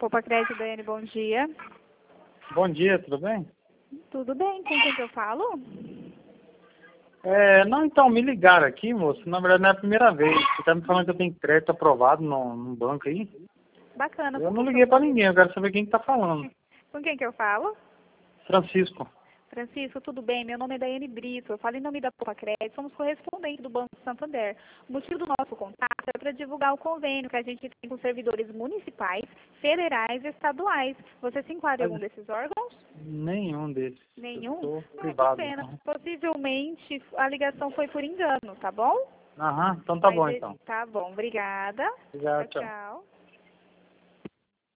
Poupa Crédito, Daiane, bom dia. Bom dia, tudo bem? Tudo bem, com quem que eu falo? Não, então, me ligaram aqui, moço. Na verdade, não é a primeira vez. Você tá me falando que eu tenho crédito aprovado num banco aí? Bacana. Eu Com não quem que liguei eu pra falo? ninguém, eu quero saber quem que tá falando. Com quem que eu falo? Francisco. Francisco, tudo bem? Meu nome é Daiane Brito. Eu falo em nome da Poupa Crédito. Somos correspondentes do Banco Santander. O motivo do nosso contato é para divulgar o convênio que a gente tem com servidores municipais, federais e estaduais. Você se enquadra em algum desses órgãos? Nenhum desses. Nenhum? Eu sou Que privado. pena. Possivelmente a ligação foi por engano, tá bom? Aham, então tá bom Mas, então. tá bom, obrigada. Obrigado, Tchau, tchau. tchau.